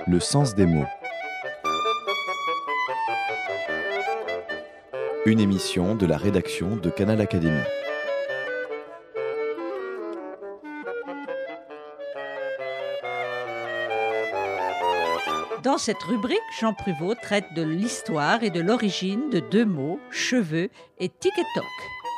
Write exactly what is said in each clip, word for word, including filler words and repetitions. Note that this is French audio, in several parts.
Le sens des mots. Une émission de la rédaction de Canal Académie. Dans cette rubrique, Jean Pruvot traite de l'histoire et de l'origine de deux mots, cheveux et tic et toc.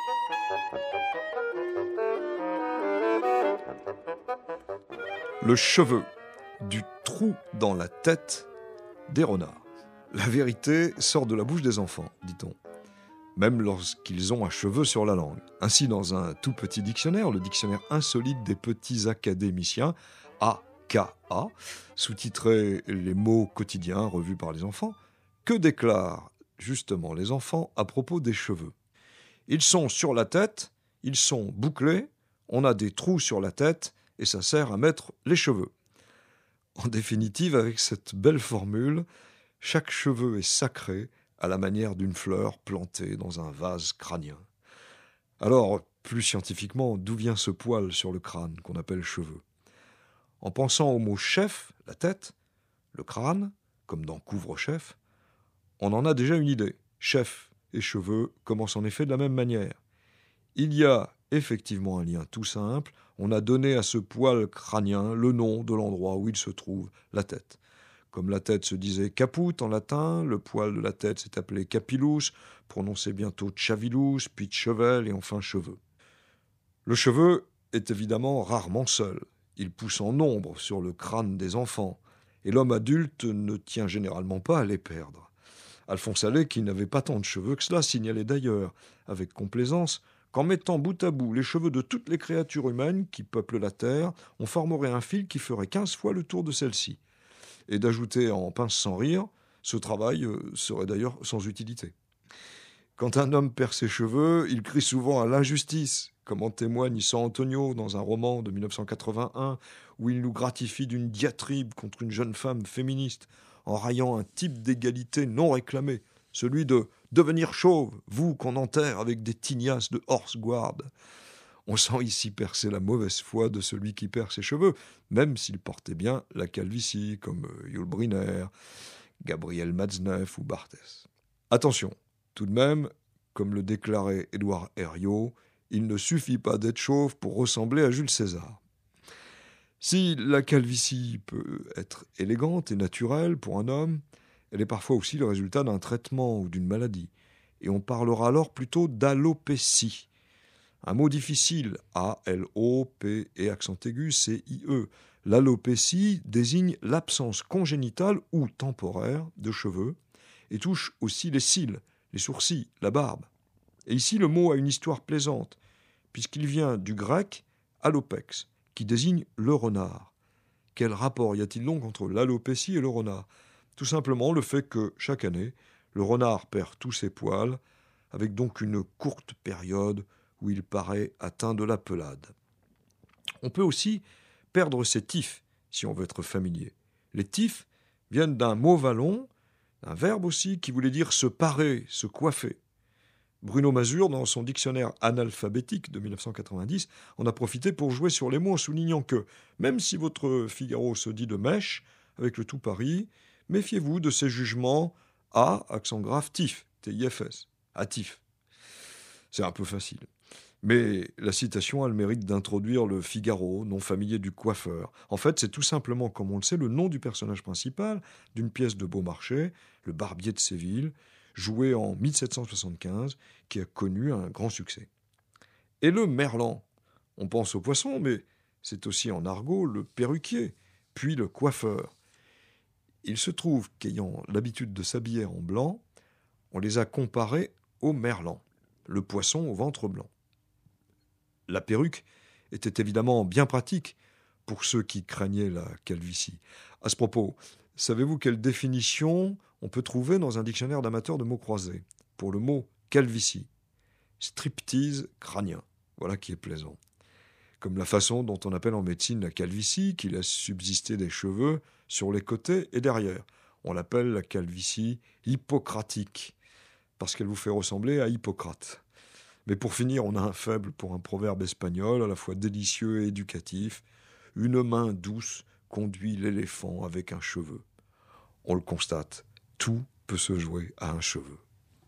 Le cheveu, du trou dans la tête des renards. La vérité sort de la bouche des enfants, dit-on, même lorsqu'ils ont un cheveu sur la langue. Ainsi, dans un tout petit dictionnaire, le dictionnaire insolite des petits académiciens, A K A, sous-titré « Les mots quotidiens revus par les enfants », que déclarent justement les enfants à propos des cheveux. Ils sont sur la tête, ils sont bouclés, on a des trous sur la tête et ça sert à mettre les cheveux. En définitive, avec cette belle formule, chaque cheveu est sacré à la manière d'une fleur plantée dans un vase crânien. Alors, plus scientifiquement, d'où vient ce poil sur le crâne qu'on appelle cheveux ? En pensant au mot chef, la tête, le crâne, comme dans couvre-chef, on en a déjà une idée. Chef et cheveux commencent en effet de la même manière. Il y a effectivement un lien tout simple. On a donné à ce poil crânien le nom de l'endroit où il se trouve, la tête. Comme la tête se disait caput en latin, le poil de la tête s'est appelé capillus, prononcé bientôt chavillus, puis chevel et enfin cheveux. Le cheveu est évidemment rarement seul. Il pousse en nombre sur le crâne des enfants, et l'homme adulte ne tient généralement pas à les perdre. Alphonse Allais, qui n'avait pas tant de cheveux que cela, signalait d'ailleurs, avec complaisance, qu'en mettant bout à bout les cheveux de toutes les créatures humaines qui peuplent la Terre, on formerait un fil qui ferait quinze fois le tour de celle-ci. Et d'ajouter en pince sans rire, ce travail serait d'ailleurs sans utilité. Quand un homme perd ses cheveux, il crie souvent à l'injustice, comme en témoigne San Antonio dans un roman de dix-neuf cent quatre-vingt-un, où il nous gratifie d'une diatribe contre une jeune femme féministe, en raillant un type d'égalité non réclamé, celui de « devenir chauve, vous qu'on enterre avec des tignasses de horse guard ». On sent ici percer la mauvaise foi de celui qui perd ses cheveux, même s'il portait bien la calvitie, comme Yul Brynner, Gabriel Matzneff ou Barthès. Attention, tout de même, comme le déclarait Édouard Herriot, il ne suffit pas d'être chauve pour ressembler à Jules César. Si la calvitie peut être élégante et naturelle pour un homme, elle est parfois aussi le résultat d'un traitement ou d'une maladie. Et on parlera alors plutôt d'alopécie. Un mot difficile, A L O P et accent aigu C I E. L'alopécie désigne l'absence congénitale ou temporaire de cheveux et touche aussi les cils, les sourcils, la barbe. Et ici, le mot a une histoire plaisante, puisqu'il vient du grec alopex, qui désigne le renard. Quel rapport y a-t-il donc entre l'alopécie et le renard ? Tout simplement le fait que, chaque année, le renard perd tous ses poils, avec donc une courte période où il paraît atteint de la pelade. On peut aussi perdre ses tifs, si on veut être familier. Les tifs viennent d'un mot wallon, un verbe aussi qui voulait dire se parer, se coiffer. Bruno Mazur, dans son dictionnaire analphabétique de dix-neuf cent quatre-vingt-dix, en a profité pour jouer sur les mots en soulignant que, même si votre Figaro se dit de mèche, avec le tout Paris, méfiez-vous de ces jugements A, accent grave, tif, T I F S, hâtif. C'est un peu facile. Mais la citation a le mérite d'introduire le Figaro, non familier du coiffeur. En fait, c'est tout simplement, comme on le sait, le nom du personnage principal d'une pièce de Beaumarchais, le Barbier de Séville, joué en mille sept cent soixante-quinze, qui a connu un grand succès. Et le merlan, on pense au poisson, mais c'est aussi en argot le perruquier, puis le coiffeur. Il se trouve qu'ayant l'habitude de s'habiller en blanc, on les a comparés au merlan, le poisson au ventre blanc. La perruque était évidemment bien pratique pour ceux qui craignaient la calvitie. À ce propos, savez-vous quelle définition on peut trouver dans un dictionnaire d'amateurs de mots croisés pour le mot calvitie ? Striptease crânien. Voilà qui est plaisant. Comme la façon dont on appelle en médecine la calvitie, qui laisse subsister des cheveux sur les côtés et derrière. On l'appelle la calvitie hippocratique, parce qu'elle vous fait ressembler à Hippocrate. Mais pour finir, on a un faible pour un proverbe espagnol, à la fois délicieux et éducatif. Une main douce conduit l'éléphant avec un cheveu. On le constate, tout peut se jouer à un cheveu.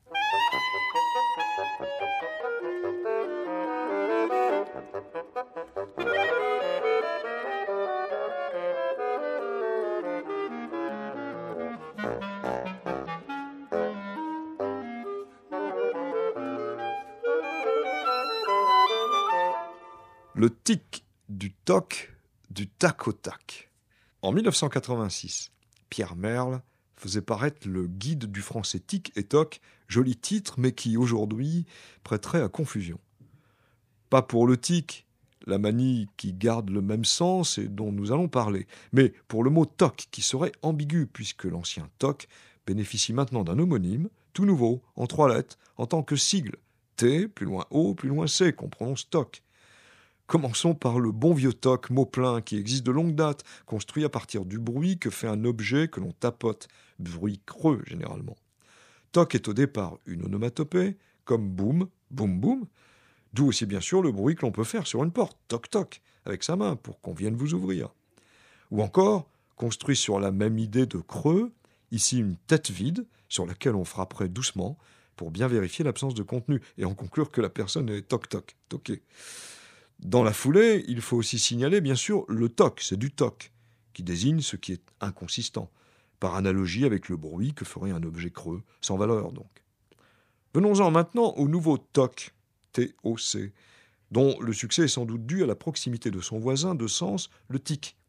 Le tic du toc, du tac au tac. En mille neuf cent quatre-vingt-six, Pierre Merle faisait paraître le guide du français tic et toc, joli titre, mais qui aujourd'hui prêterait à confusion. Pas pour le tic, la manie qui garde le même sens et dont nous allons parler, mais pour le mot toc qui serait ambigu puisque l'ancien toc bénéficie maintenant d'un homonyme, tout nouveau, en trois lettres, en tant que sigle. T, plus loin O, plus loin C, qu'on prononce toc. Commençons par le bon vieux toc, mot plein, qui existe de longue date, construit à partir du bruit que fait un objet que l'on tapote, bruit creux généralement. Toc est au départ une onomatopée, comme boum, boum boum, d'où aussi bien sûr le bruit que l'on peut faire sur une porte, toc toc, avec sa main pour qu'on vienne vous ouvrir. Ou encore, construit sur la même idée de creux, ici une tête vide, sur laquelle on frapperait doucement, pour bien vérifier l'absence de contenu, et en conclure que la personne est toc toc, toquée. Dans la foulée, il faut aussi signaler, bien sûr, le toc, c'est du toc, qui désigne ce qui est inconsistant, par analogie avec le bruit que ferait un objet creux, sans valeur donc. Venons-en maintenant au nouveau toc, T O C, dont le succès est sans doute dû à la proximité de son voisin de sens, le tic.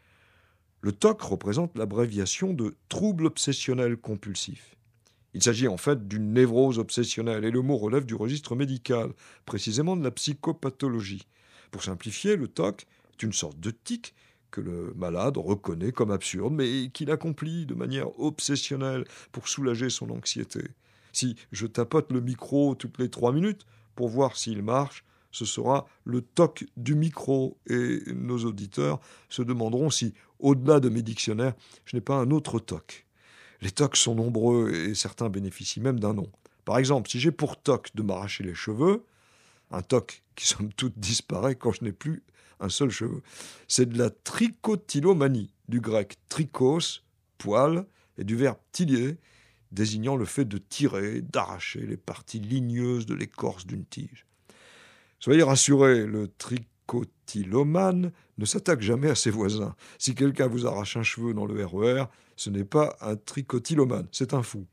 Le toc représente l'abréviation de trouble obsessionnel compulsif. Il s'agit en fait d'une névrose obsessionnelle, et le mot relève du registre médical, précisément de la psychopathologie. Pour simplifier, le toc est une sorte de tic que le malade reconnaît comme absurde, mais qu'il accomplit de manière obsessionnelle pour soulager son anxiété. Si je tapote le micro toutes les trois minutes pour voir s'il marche, ce sera le toc du micro, et nos auditeurs se demanderont si, au-delà de mes dictionnaires, je n'ai pas un autre toc. Les tocs sont nombreux et certains bénéficient même d'un nom. Par exemple, si j'ai pour toc de m'arracher les cheveux, un toc qui somme toute disparaît quand je n'ai plus un seul cheveu, c'est de la tricotylomanie, du grec trikos, poil, et du verbe tilier, désignant le fait de tirer, d'arracher les parties ligneuses de l'écorce d'une tige. Soyez rassurés, le tricotylomane ne s'attaque jamais à ses voisins. Si quelqu'un vous arrache un cheveu dans le R E R, ce n'est pas un tricotylomane, c'est un fou.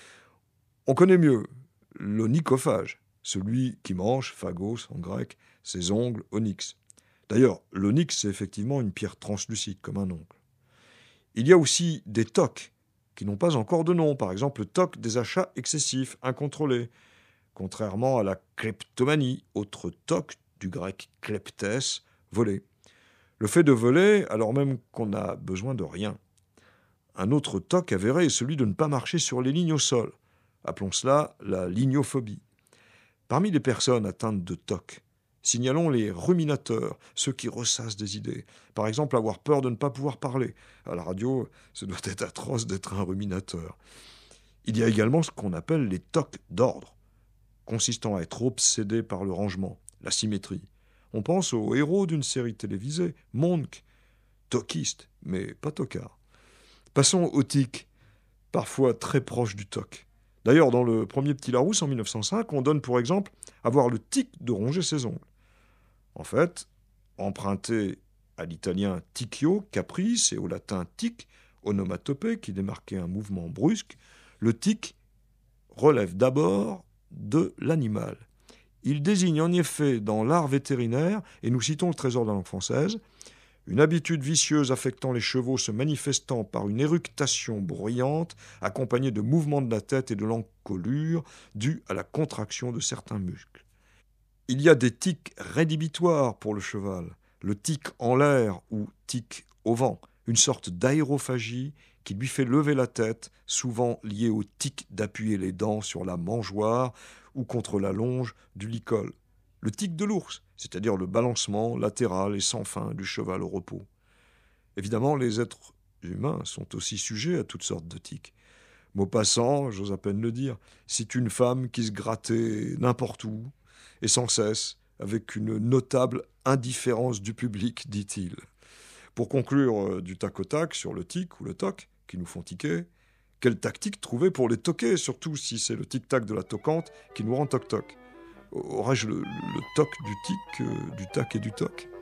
On connaît mieux l'onychophage, celui qui mange, phagos en grec, ses ongles, onyx. D'ailleurs, l'onyx, c'est effectivement une pierre translucide, comme un ongle. Il y a aussi des tocs qui n'ont pas encore de nom, par exemple le toc des achats excessifs, incontrôlés, contrairement à la kleptomanie, autre toc du grec kleptes, voler. Le fait de voler alors même qu'on n'a besoin de rien. Un autre toc avéré est celui de ne pas marcher sur les lignes au sol. Appelons cela la lignophobie. Parmi les personnes atteintes de toc, signalons les ruminateurs, ceux qui ressassent des idées. Par exemple, avoir peur de ne pas pouvoir parler. À la radio, ce doit être atroce d'être un ruminateur. Il y a également ce qu'on appelle les tocs d'ordre, consistant à être obsédé par le rangement, la symétrie. On pense au héros d'une série télévisée, Monk, toquiste, mais pas tocard. Passons au tic, parfois très proche du toc. D'ailleurs, dans le premier Petit Larousse, en mille neuf cent cinq, on donne pour exemple avoir le tic de ronger ses ongles. En fait, emprunté à l'italien ticchio, caprice, et au latin tic, onomatopée, qui démarquait un mouvement brusque, le tic relève d'abord de l'animal. Il désigne en effet dans l'art vétérinaire, et nous citons le Trésor de la langue française, une habitude vicieuse affectant les chevaux se manifestant par une éructation bruyante accompagnée de mouvements de la tête et de l'encolure dus à la contraction de certains muscles. Il y a des tics rédhibitoires pour le cheval, le tic en l'air ou tic au vent, une sorte d'aérophagie qui lui fait lever la tête, souvent liée au tic d'appuyer les dents sur la mangeoire ou contre la longe du licol. Le tic de l'ours, c'est-à-dire le balancement latéral et sans fin du cheval au repos. Évidemment, les êtres humains sont aussi sujets à toutes sortes de tics. Maupassant, j'ose à peine le dire, c'est une femme qui se grattait n'importe où, et sans cesse, avec une notable indifférence du public, dit-il. Pour conclure euh, du tac au tac sur le tic ou le toc, qui nous font tiquer, Quelle tactique trouver pour les toquer, surtout si c'est le tic-tac de la toquante qui nous rend toc-toc? Aurais-je le, le toc du tic, euh, du tac et du toc?